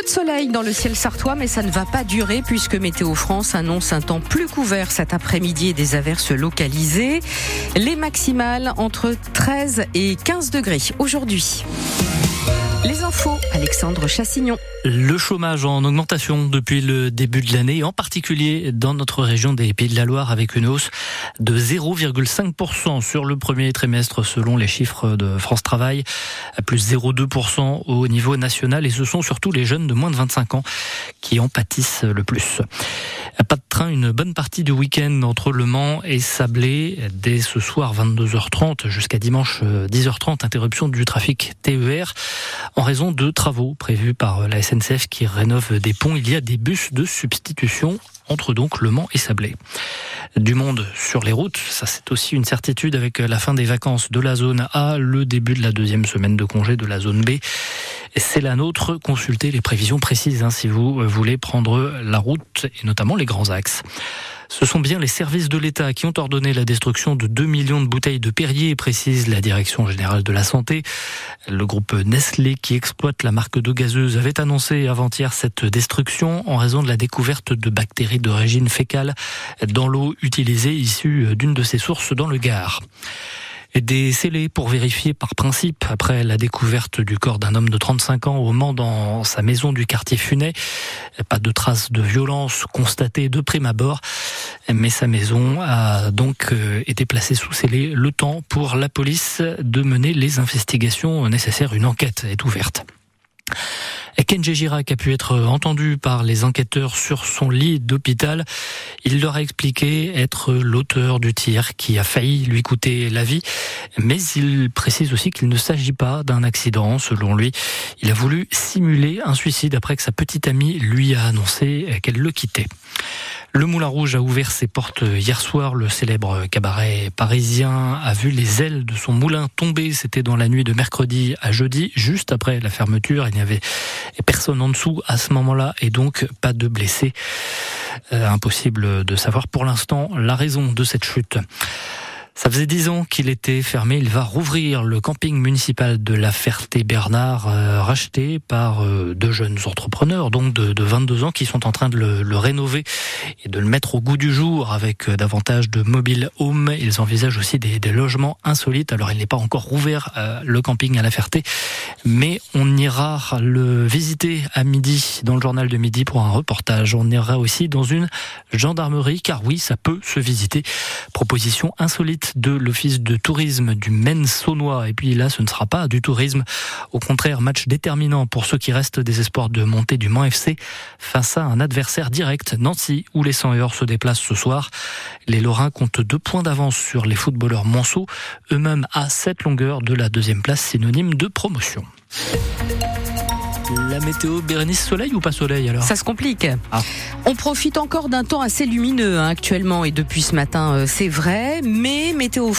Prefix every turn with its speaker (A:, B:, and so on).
A: de soleil dans le ciel sarthois, mais ça ne va pas durer puisque Météo France annonce un temps plus couvert cet après-midi et des averses localisées. Les maximales entre 13 et 15 degrés aujourd'hui. Les infos, Alexandre Chassignon.
B: Le chômage en augmentation depuis le début de l'année, en particulier dans notre région des Pays de la Loire, avec une hausse de 0,5% sur le premier trimestre selon les chiffres de France Travail, plus 0,2% au niveau national, et ce sont surtout les jeunes de moins de 25 ans qui en pâtissent le plus. Pas de train une bonne partie du week-end entre Le Mans et Sablé, dès ce soir 22h30 jusqu'à dimanche 10h30, interruption du trafic TER en raison de travaux prévus par la SNCF qui rénove des ponts. Il y a des bus de substitution entre donc Le Mans et Sablé. Du monde sur les routes, ça c'est aussi une certitude avec la fin des vacances de la zone A, le début de la deuxième semaine de congé de la zone B. C'est la nôtre, consultez les prévisions précises si vous voulez prendre la route et notamment les grands axes. Ce sont bien les services de l'État qui ont ordonné la destruction de 2 millions de bouteilles de Perrier, précise la Direction générale de la santé. Le groupe Nestlé, qui exploite la marque d'eau gazeuse, avait annoncé avant-hier cette destruction en raison de la découverte de bactéries d'origine fécale dans l'eau utilisée issue d'une de ses sources dans le Gard. Des scellés pour vérifier par principe après la découverte du corps d'un homme de 35 ans au Mans dans sa maison du quartier Funay. Pas de traces de violence constatées de prime abord, mais sa maison a donc été placée sous scellé le temps pour la police de mener les investigations nécessaires. Une enquête est ouverte. Kenji Girac a pu être entendu par les enquêteurs sur son lit d'hôpital. Il leur a expliqué être l'auteur du tir qui a failli lui coûter la vie. Mais il précise aussi qu'il ne s'agit pas d'un accident. Selon lui, il a voulu simuler un suicide après que sa petite amie lui a annoncé qu'elle le quittait. Le Moulin Rouge a ouvert ses portes hier soir. Le célèbre cabaret parisien a vu les ailes de son moulin tomber. C'était dans la nuit de mercredi à jeudi, juste après la fermeture. Il n'y avait personne en dessous à ce moment-là et donc pas de blessés. Impossible de savoir pour l'instant la raison de cette chute. Ça faisait 10 ans qu'il était fermé. Il va rouvrir le camping municipal de la Ferté-Bernard, racheté par deux jeunes entrepreneurs, donc de 22 ans, qui sont en train de le rénover et de le mettre au goût du jour avec davantage de mobile home. Ils envisagent aussi des logements insolites. Alors, il n'est pas encore rouvert, le camping à la Ferté, mais on ira le visiter à midi, dans le journal de midi, pour un reportage. On ira aussi dans une gendarmerie, car oui, ça peut se visiter. Proposition insolite de l'office de tourisme du Maine-Saunois. Et puis là, ce ne sera pas du tourisme. Au contraire, match déterminant pour ceux qui restent des espoirs de montée du Mans FC face à un adversaire direct, Nancy, où les 100 heures se déplacent ce soir. Les Lorrains comptent 2 points d'avance sur les footballeurs monceaux, eux-mêmes à 7 longueurs de la 2e place, synonyme de promotion. La météo, Bérénice, soleil ou pas soleil alors ?
A: Ça se complique. On profite encore d'un temps assez lumineux actuellement et depuis ce matin, c'est vrai, mais Météo